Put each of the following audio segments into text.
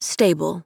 Stable.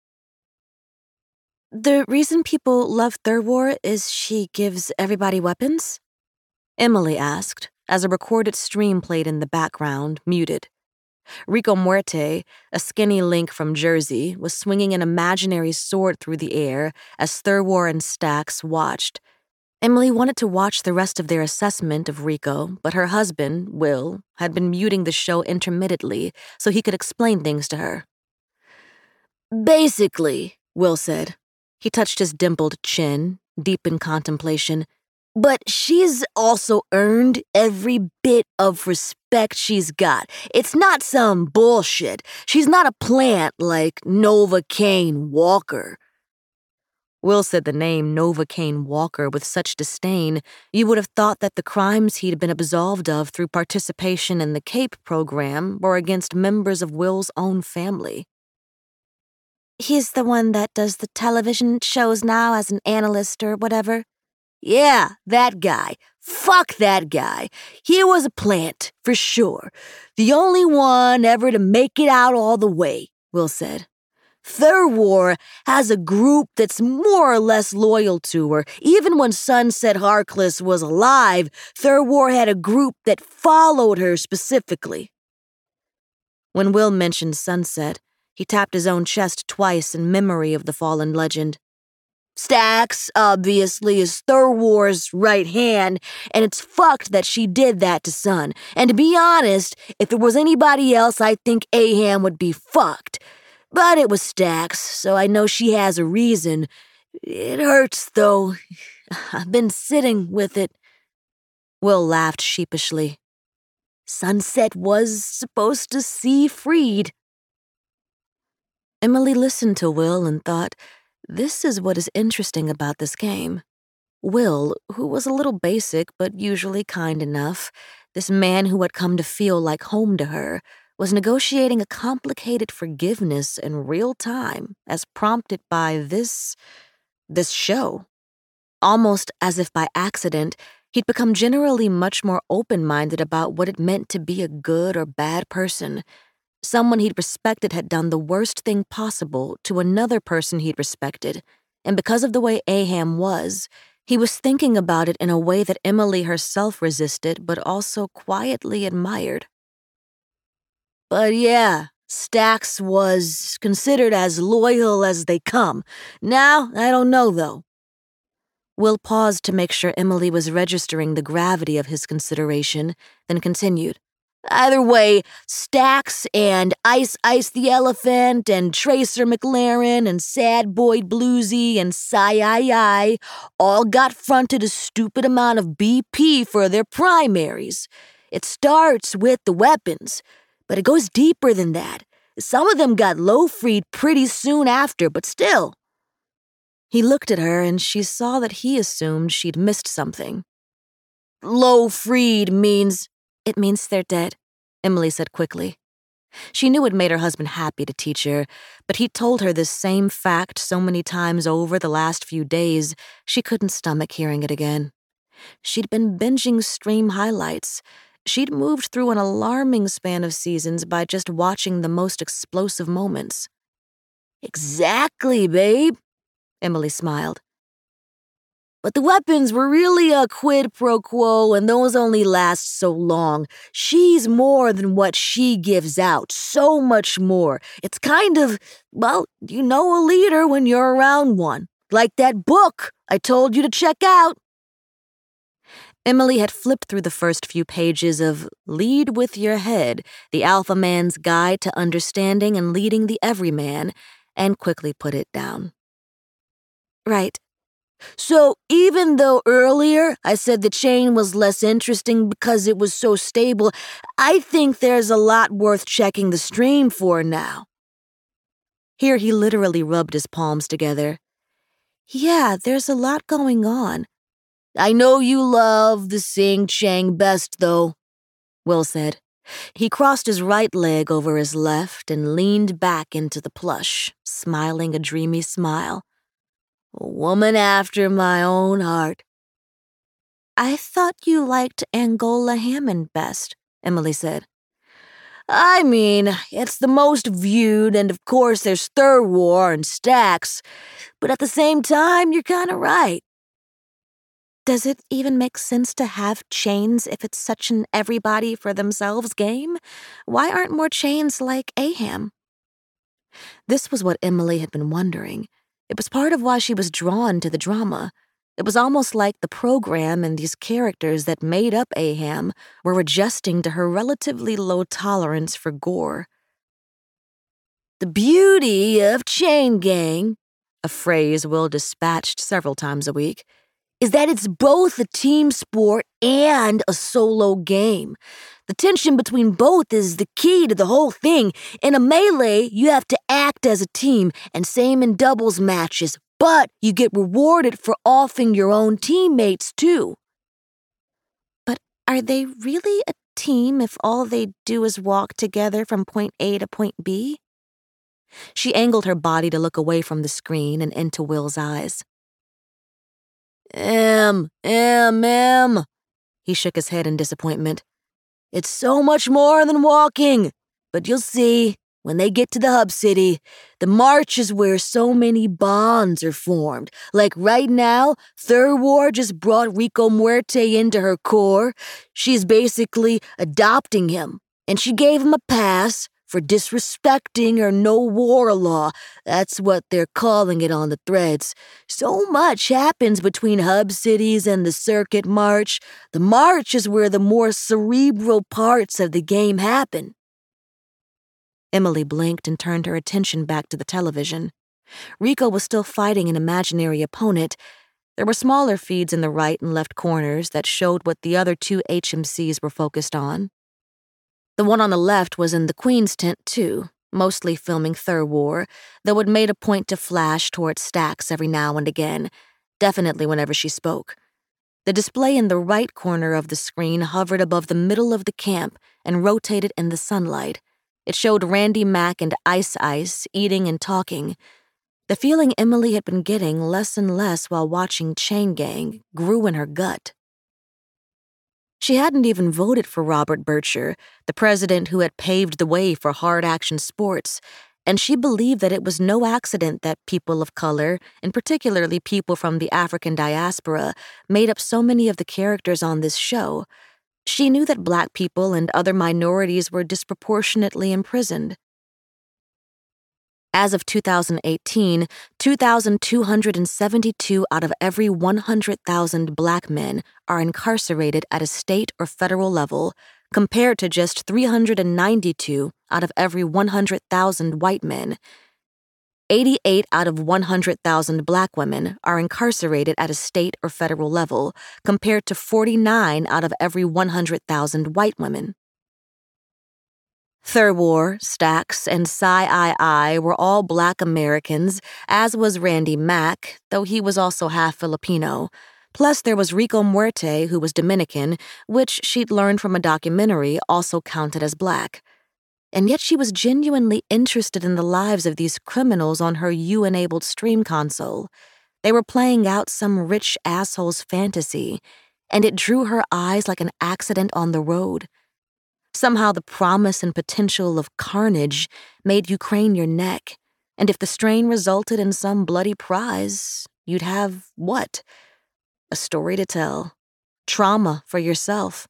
The reason people love Thurwar is she gives everybody weapons? Emily asked, as a recorded stream played in the background, muted. Rico Muerte, a skinny link from Jersey, was swinging an imaginary sword through the air as Thurwar and Stax watched. Emily wanted to watch the rest of their assessment of Rico, but her husband, Will, had been muting the show intermittently so he could explain things to her. Basically, Will said. He touched his dimpled chin, deep in contemplation. But she's also earned every bit of respect she's got. It's not some bullshit. She's not a plant like Novocaine Walker. Will said the name Novocaine Walker with such disdain, you would have thought that the crimes he'd been absolved of through participation in the CAPE program were against members of Will's own family. He's the one that does the television shows now as an analyst or whatever. Yeah, that guy. Fuck that guy. He was a plant, for sure. The only one ever to make it out all the way, Will said. Thurwar has a group that's more or less loyal to her. Even when Sunset Harkless was alive, Thurwar had a group that followed her specifically. When Will mentioned Sunset, he tapped his own chest twice in memory of the fallen legend. Stax, obviously, is Thurwar's right hand, and it's fucked that she did that to Sun. And to be honest, if it was anybody else, I think Aham would be fucked. But it was Stax, so I know she has a reason. It hurts, though. I've been sitting with it. Will laughed sheepishly. Sunset was supposed to see freed. Emily listened to Will and thought, this is what is interesting about this game. Will, who was a little basic but usually kind enough, this man who had come to feel like home to her, was negotiating a complicated forgiveness in real time as prompted by this show. Almost as if by accident, he'd become generally much more open-minded about what it meant to be a good or bad person. Someone he'd respected had done the worst thing possible to another person he'd respected, and because of the way Aham was, he was thinking about it in a way that Emily herself resisted but also quietly admired. But yeah, Stax was considered as loyal as they come. Now, I don't know, though. Will paused to make sure Emily was registering the gravity of his consideration, then continued. Either way, Stax and Ice the Elephant and Tracer McLaren and Sad Boyd Bluesy and Sai all got fronted a stupid amount of BP for their primaries. It starts with the weapons, but it goes deeper than that. Some of them got low-freed pretty soon after, but still. He looked at her and she saw that he assumed she'd missed something. Low-freed means... It means they're dead, Emily said quickly. She knew it made her husband happy to teach her, but he'd told her this same fact so many times over the last few days, she couldn't stomach hearing it again. She'd been binging stream highlights. She'd moved through an alarming span of seasons by just watching the most explosive moments. Exactly, babe, Emily smiled. But the weapons were really a quid pro quo, and those only last so long. She's more than what she gives out, so much more. It's kind of, well, you know a leader when you're around one. Like that book I told you to check out. Emily had flipped through the first few pages of Lead with Your Head, the Alpha Man's Guide to Understanding and Leading the Everyman, and quickly put it down. Right. So even though earlier I said the chain was less interesting because it was so stable, I think there's a lot worth checking the stream for now. Here he literally rubbed his palms together. Yeah, there's a lot going on. I know you love the Sing Chang best, though, Will said. He crossed his right leg over his left and leaned back into the plush, smiling a dreamy smile. A woman after my own heart. I thought you liked Angola Hammond best, Emily said. I mean, it's the most viewed, and of course there's Third War and Stax, but at the same time, you're kinda right. Does it even make sense to have chains if it's such an everybody-for-themselves game? Why aren't more chains like Aham? This was what Emily had been wondering. It was part of why she was drawn to the drama. It was almost like the program and these characters that made up Aham were adjusting to her relatively low tolerance for gore. The beauty of Chain Gang, a phrase Will dispatched several times a week, is that it's both a team sport and a solo game. The tension between both is the key to the whole thing. In a melee, you have to act as a team, and same in doubles matches, but you get rewarded for offing your own teammates too. But are they really a team if all they do is walk together from point A to point B? She angled her body to look away from the screen and into Will's eyes. Em. He shook his head in disappointment. It's so much more than walking, but you'll see, when they get to the hub city, the march is where so many bonds are formed. Like right now, Third War just brought Rico Muerte into her core. She's basically adopting him, and she gave him a pass for disrespecting her no-war law. That's what they're calling it on the threads. So much happens between hub cities and the circuit march. The march is where the more cerebral parts of the game happen. Emily blinked and turned her attention back to the television. Rico was still fighting an imaginary opponent. There were smaller feeds in the right and left corners that showed what the other two HMCs were focused on. The one on the left was in the Queen's tent, too, mostly filming Third War, though it made a point to flash towards Stax every now and again, definitely whenever she spoke. The display in the right corner of the screen hovered above the middle of the camp and rotated in the sunlight. It showed Randy Mack and Ice Ice eating and talking. The feeling Emily had been getting less and less while watching Chain Gang grew in her gut. She hadn't even voted for Robert Bircher, the president who had paved the way for hard-action sports, and she believed that it was no accident that people of color, and particularly people from the African diaspora, made up so many of the characters on this show. She knew that Black people and other minorities were disproportionately imprisoned. As of 2018, 2,272 out of every 100,000 Black men are incarcerated at a state or federal level, compared to just 392 out of every 100,000 white men. 88 out of 100,000 Black women are incarcerated at a state or federal level, compared to 49 out of every 100,000 white women. Third War, Stax, and Psi were all Black Americans, as was Randy Mack, though he was also half Filipino. Plus, there was Rico Muerte, who was Dominican, which she'd learned from a documentary also counted as Black. And yet she was genuinely interested in the lives of these criminals on her U-enabled stream console. They were playing out some rich asshole's fantasy, and it drew her eyes like an accident on the road. Somehow the promise and potential of carnage made you crane your neck, and if the strain resulted in some bloody prize, you'd have what? A story to tell. Trauma for yourself.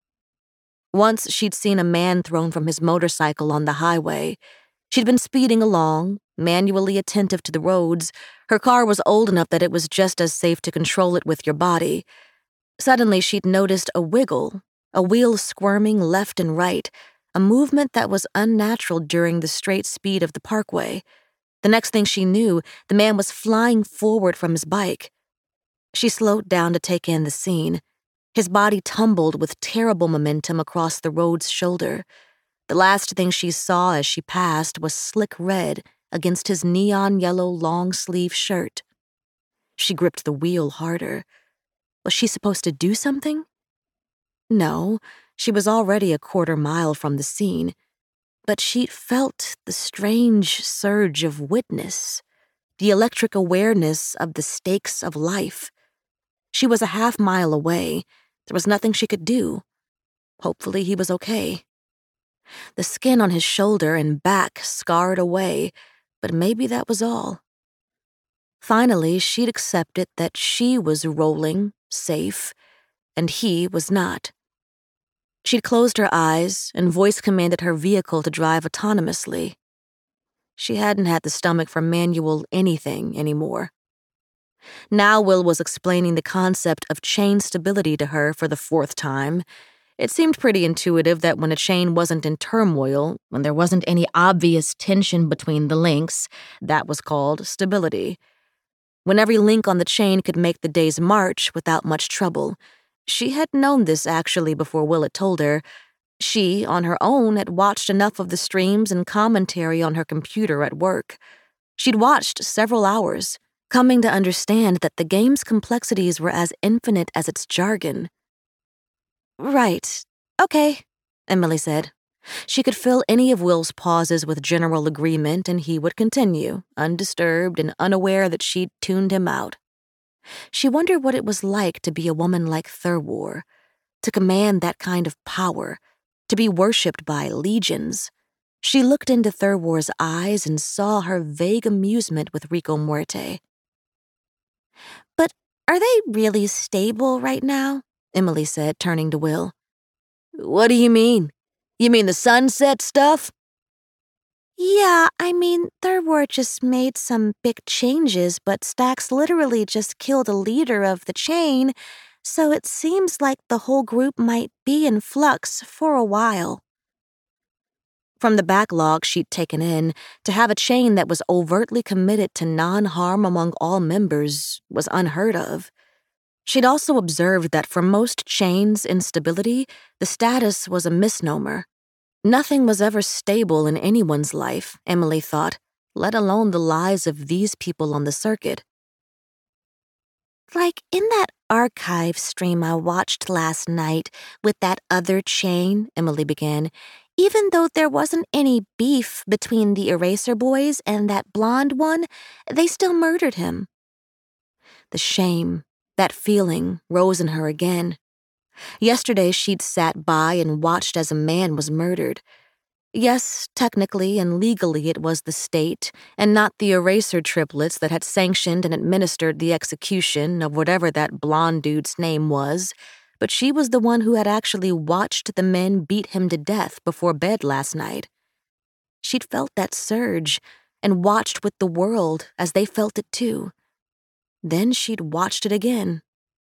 Once she'd seen a man thrown from his motorcycle on the highway. She'd been speeding along, manually attentive to the roads. Her car was old enough that it was just as safe to control it with your body. Suddenly she'd noticed a wiggle, a wheel squirming left and right, a movement that was unnatural during the straight speed of the parkway. The next thing she knew, the man was flying forward from his bike. She slowed down to take in the scene. His body tumbled with terrible momentum across the road's shoulder. The last thing she saw as she passed was slick red against his neon yellow long-sleeve shirt. She gripped the wheel harder. Was she supposed to do something? No, she was already a quarter mile from the scene, but she felt the strange surge of witness, the electric awareness of the stakes of life. She was a half-mile away. There was nothing she could do. Hopefully he was okay. The skin on his shoulder and back scarred away, but maybe that was all. Finally, she'd accepted that she was rolling, safe, and he was not. She'd closed her eyes and voice commanded her vehicle to drive autonomously. She hadn't had the stomach for manual anything anymore. Now Will was explaining the concept of chain stability to her for the 4th time. It seemed pretty intuitive that when a chain wasn't in turmoil, when there wasn't any obvious tension between the links, that was called stability. When every link on the chain could make the day's march without much trouble. She had known this actually before Will had told her. She, on her own, had watched enough of the streams and commentary on her computer at work. She'd watched several hours, coming to understand that the game's complexities were as infinite as its jargon. Right. Okay, Emily said. She could fill any of Will's pauses with general agreement, and he would continue, undisturbed and unaware that she'd tuned him out. She wondered what it was like to be a woman like Thurwar, to command that kind of power, to be worshipped by legions. She looked into Thurwar's eyes and saw her vague amusement with Rico Muerte. But are they really stable right now? Emily said, turning to Will. What do you mean? You mean the sunset stuff? Yeah, I mean, Thurwar just made some big changes, but Stax literally just killed a leader of the chain, so it seems like the whole group might be in flux for a while. From the backlog she'd taken in, to have a chain that was overtly committed to non-harm among all members was unheard of. She'd also observed that for most chains in stability, the status was a misnomer. Nothing was ever stable in anyone's life, Emily thought, let alone the lives of these people on the circuit. Like in that archive stream I watched last night with that other chain, Emily began, even though there wasn't any beef between the Eraser Boys and that blonde one, they still murdered him. The shame, that feeling, rose in her again. Yesterday she'd sat by and watched as a man was murdered. Yes, technically and legally it was the state, and not the Eraser triplets that had sanctioned and administered the execution of whatever that blonde dude's name was, but she was the one who had actually watched the men beat him to death before bed last night. She'd felt that surge, and watched with the world as they felt it too. Then she'd watched it again.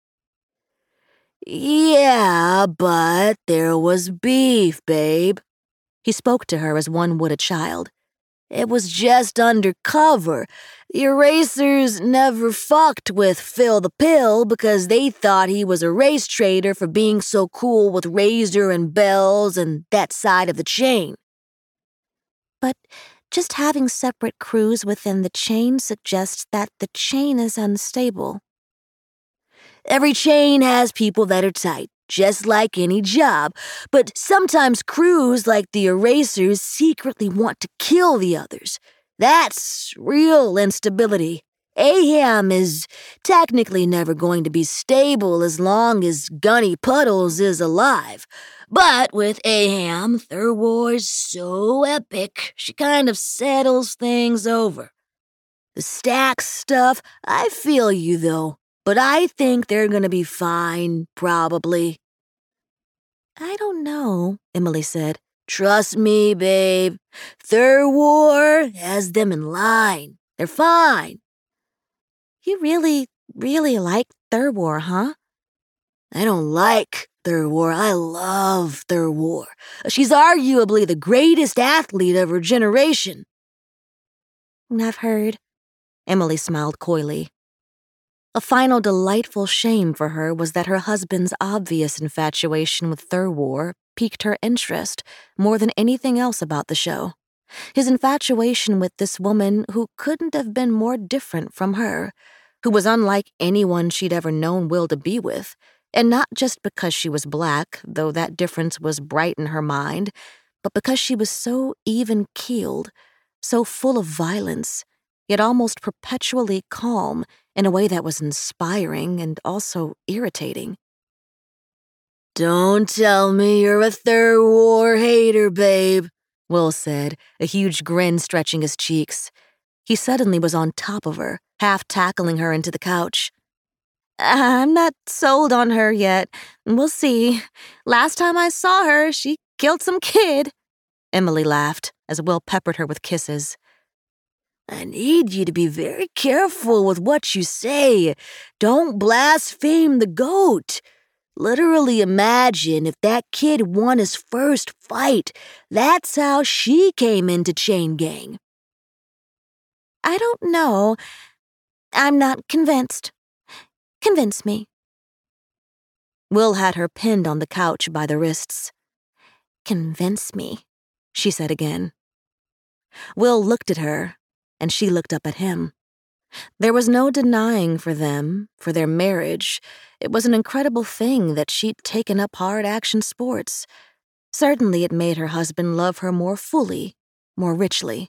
Yeah, but there was beef, babe. He spoke to her as one would a child. It was just undercover. The Erasers never fucked with Phil the Pill because they thought he was a race trader for being so cool with Razor and Bells and that side of the chain. But just having separate crews within the chain suggests that the chain is unstable. Every chain has people that are tight, just like any job, but sometimes crews like the Erasers secretly want to kill the others. That's real instability. Aham is technically never going to be stable as long as Gunny Puddles is alive. But with Aham, Thurwar's so epic, she kind of settles things over. The Stax stuff, I feel you though. But I think they're gonna be fine, probably. I don't know, Emily said. Trust me, babe. Thurwar has them in line. They're fine. You really like Thurwar, huh? I don't like Thurwar. I love Thurwar. She's arguably the greatest athlete of her generation. I've heard. Emily smiled coyly. A final delightful shame for her was that her husband's obvious infatuation with Thurwar piqued her interest more than anything else about the show. His infatuation with this woman who couldn't have been more different from her, who was unlike anyone she'd ever known Will to be with, and not just because she was black, though that difference was bright in her mind, but because she was so even-keeled, so full of violence, yet almost perpetually calm in a way that was inspiring and also irritating. Don't tell me you're a third war hater, babe, Will said, a huge grin stretching his cheeks. He suddenly was on top of her, half tackling her into the couch. I'm not sold on her yet. We'll see. Last time I saw her, she killed some kid. Emily laughed as Will peppered her with kisses. I need you to be very careful with what you say. Don't blaspheme the goat. Literally imagine if that kid won his first fight. That's how she came into Chain Gang. I don't know. I'm not convinced. Convince me. Will had her pinned on the couch by the wrists. Convince me, she said again. Will looked at her, and she looked up at him. There was no denying for them, for their marriage. It was an incredible thing that she'd taken up hard action sports. Certainly it made her husband love her more fully, more richly.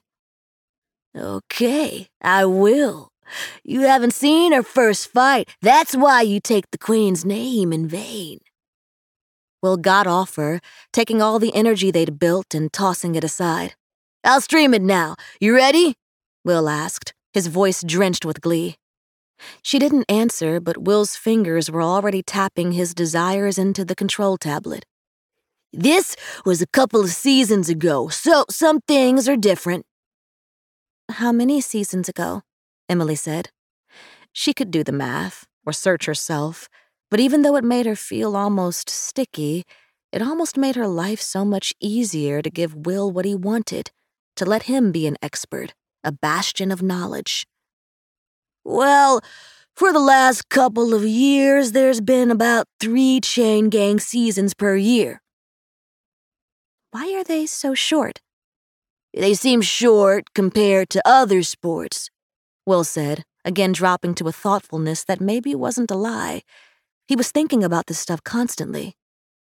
Okay, I will. You haven't seen her first fight. That's why you take the Queen's name in vain. Will got off her, taking all the energy they'd built and tossing it aside. I'll stream it now. You ready? Will asked, his voice drenched with glee. She didn't answer, but Will's fingers were already tapping his desires into the control tablet. This was a couple of seasons ago, so some things are different. How many seasons ago? Emily said. She could do the math, or search herself, but even though it made her feel almost sticky, it almost made her life so much easier to give Will what he wanted, to let him be an expert, a bastion of knowledge. Well, for the last couple of years, there's been about 3 Chain Gang seasons per year. Why are they so short? They seem short compared to other sports, Will said, again dropping to a thoughtfulness that maybe wasn't a lie. He was thinking about this stuff constantly.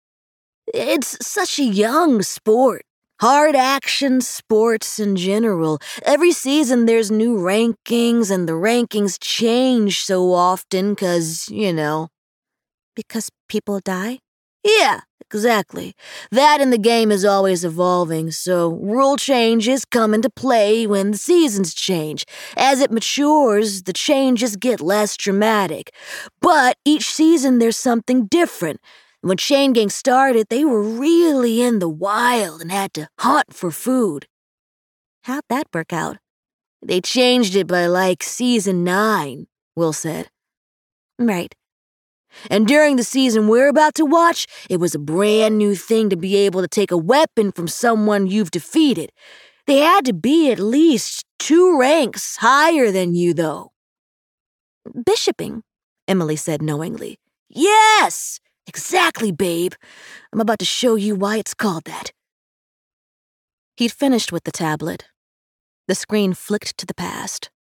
It's such a young sport. Hard action sports in general. Every season there's new rankings, and the rankings change so often because, Because people die? Yeah, exactly. That in the game is always evolving, so rule changes come into play when the seasons change. As it matures, the changes get less dramatic. But each season there's something different. When Chain Gang started, they were really in the wild and had to hunt for food. How'd that work out? They changed it by season 9, Will said. Right. And during the season we're about to watch, it was a brand new thing to be able to take a weapon from someone you've defeated. They had to be at least 2 ranks higher than you, though. Bishoping, Emily said knowingly. Yes! Exactly, babe. I'm about to show you why it's called that. He'd finished with the tablet. The screen flicked to the past.